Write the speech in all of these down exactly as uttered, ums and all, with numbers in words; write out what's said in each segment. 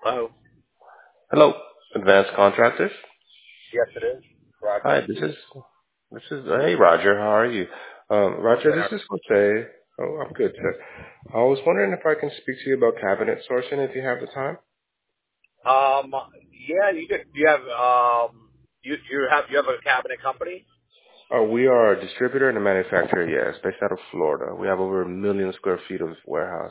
Hello. Hello, Advanced Contractors. Yes, it is. Hi, Roger. this is this is hey Roger, how are you? Um, I'm Roger, good. this is Jose. Oh, I'm good, sir. I was wondering if I can speak to you about cabinet sourcing if you have the time. Um, yeah, you could. You have um, you you have you have a cabinet company. Uh, we are a distributor and a manufacturer, yes, based out of Florida. We have over a million square feet of warehouse.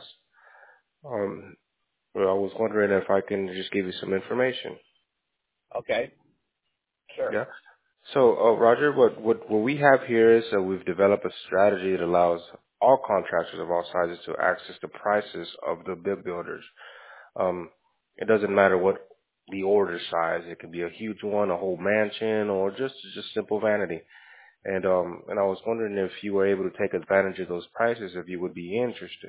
Um, well, I was wondering if I can just give you some information. Okay, sure. Yeah. So, uh, Roger, what, what, what we have here is uh, we've developed a strategy that allows all contractors of all sizes to access the prices of the big builders. Um, it doesn't matter what the order size. It can be a huge one, a whole mansion, or just just simple vanity. And um, and I was wondering if you were able to take advantage of those prices, if you would be interested.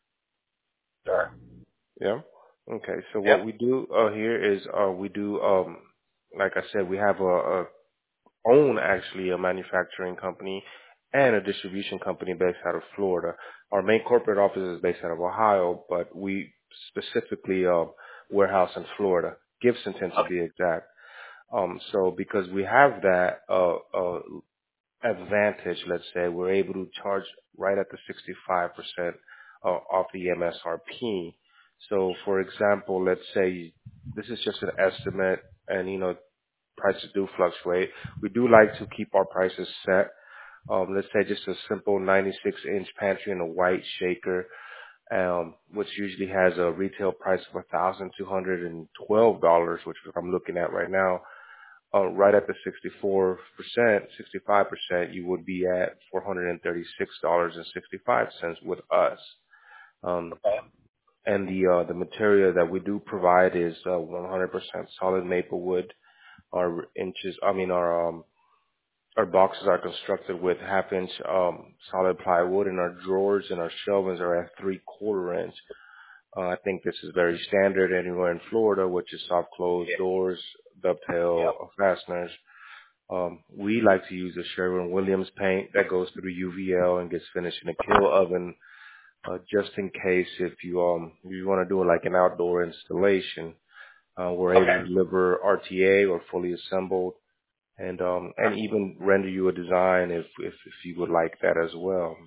Sure. Yeah. Okay. So what Yep. we do uh, here is uh, we do um, like I said, we have a, a own actually a manufacturing company and a distribution company based out of Florida. Our main corporate office is based out of Ohio, but we specifically uh, warehouse in Florida, Gibsonton to Okay. be exact. Um, so because we have that uh, uh, advantage, let's say, we're able to charge right at the sixty-five percent uh, off the M S R P. So for example, let's say this is just an estimate and, you know, prices do fluctuate. We do like to keep our prices set. Um, let's say just a simple ninety-six inch pantry and a white shaker, um, which usually has a retail price of one thousand two hundred twelve dollars, which is what I'm looking at right now. Uh, right at the sixty-four percent, sixty-five percent, you would be at four hundred thirty-six dollars and sixty-five cents with us. Um, Okay. and the uh, the material that we do provide is uh, one hundred percent solid maple wood. Our inches, I mean, our um, our boxes are constructed with half inch um, solid plywood, and our drawers and our shelvings are at three quarter inch. Uh, I think this is very standard anywhere in Florida, which is soft close Yeah. doors, dovetail Yep. uh, fasteners. Um, we like to use a Sherwin Williams paint that goes through U V L and gets finished in a kill oven, uh, just in case if you um if you want to do like an outdoor installation. Uh, we're able Okay. to deliver R T A or fully assembled and um and even render you a design if if, if you would like that as well.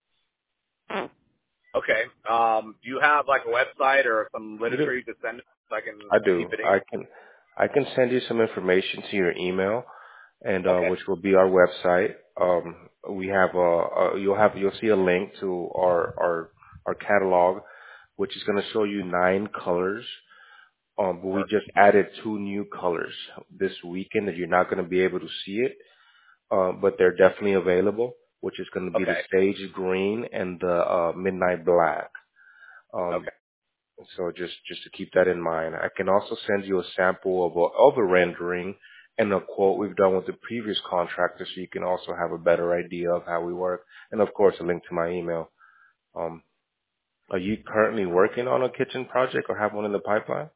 Okay. Um, do you have like a website or some I do. literature you could send us so I can I do. keep it in? I can I can send you some information to your email, and uh, Okay. which will be our website. Um, we have a, a you'll have you'll see a link to our our our catalog, which is going to show you nine colors. Um, but we just added two new colors this weekend that you're not going to be able to see it, uh, but they're definitely available, which is going to be the Okay. sage green and the uh, midnight black. Um, Okay. so just just to keep that in mind. I can also send you a sample of a, of a rendering and a quote we've done with the previous contractor, so you can also have a better idea of how we work. And of course, a link to my email. Um, are you currently working on a kitchen project or have one in the pipeline?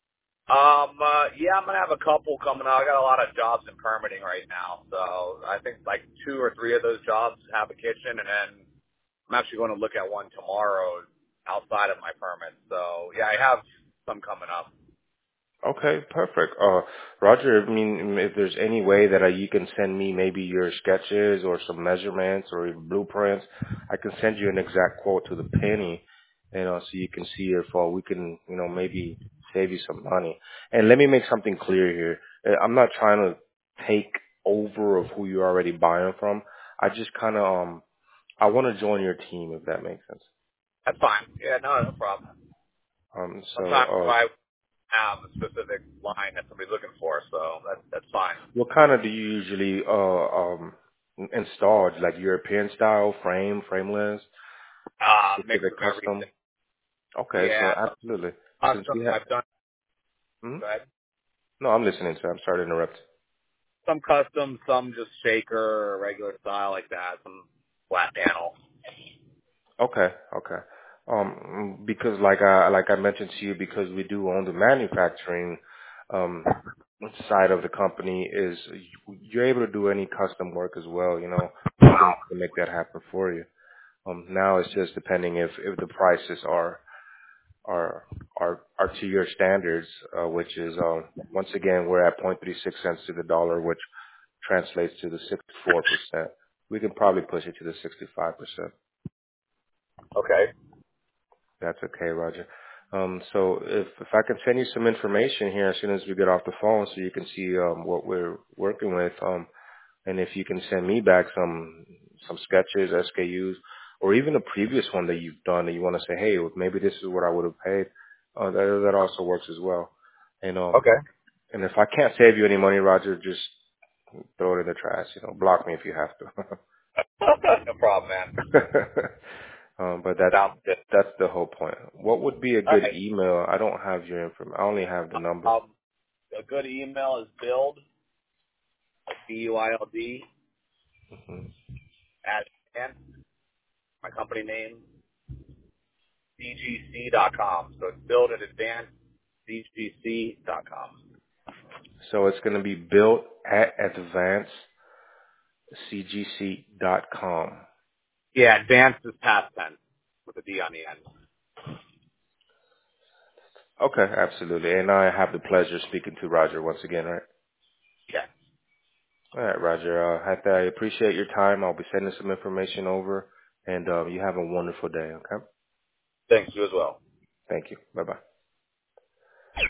Um, uh, yeah, I'm gonna have a couple coming out. I got a lot of jobs in permitting right now, so I think like two or three of those jobs have a kitchen, and then I'm actually going to look at one tomorrow outside of my permit. So yeah, I have some coming up. Okay, perfect. Uh, Roger, I mean, if there's any way that uh, you can send me maybe your sketches or some measurements or even blueprints, I can send you an exact quote to the penny, you know, so you can see if uh, we can, you know, maybe save you some money. And let me make something clear here. Uh, I'm not trying to take over of who you're already buying from. I just kind of, um, I want to join your team if that makes sense. That's fine. Yeah, no, no problem. Um, so, Sometimes uh, I have a specific line that somebody's looking for, so that, that's fine. what kind of do you usually uh um install? Like European style, frame, frameless, Uh, mix specific of custom? everything. Okay, so Yeah, some absolutely. Since custom we have, I've done. hmm? Go ahead. No, I'm listening. So I'm sorry to interrupt. Some custom, some just shaker or regular style like that. Some flat panel. Okay, okay. Um, because like I like I mentioned to you, because we do own the manufacturing um side of the company, is you're able to do any custom work as well. You know, we can make that happen for you. Um, now it's just depending if if the prices are our our our two-year standards, uh, which is um, once again we're at zero point three six cents to the dollar, which translates to the sixty-four percent. We can probably push it to the sixty-five percent. Okay. That's okay, Roger. Um, so if if I can send you some information here as soon as we get off the phone, so you can see um, what we're working with, um, and if you can send me back some some sketches, S K Us, or even a previous one that you've done that you want to say, hey, maybe this is what I would have paid, uh, that that also works as well. And um, Okay. and if I can't save you any money, Roger, just throw it in the trash. You know, block me if you have No problem, man. to. Um, but that's Sounds good. that's the whole point. What would be a All good right. email? I don't have your information. I only have the number. Um, a good email is build, like B U I L D, Hmm. at advance, my company name, C G C dot com. So it's build at advance, C G C dot com. So it's going to be built at advance c g c dot com. Yeah, advanced is past tense with a D on the end. Okay, absolutely. And I have the pleasure of speaking to Roger once again, right? Yeah. All right, Roger. Uh, I, I appreciate your time. I'll be sending some information over, and um, you have a wonderful day. Okay. Thanks, you as well. Thank you. Bye bye.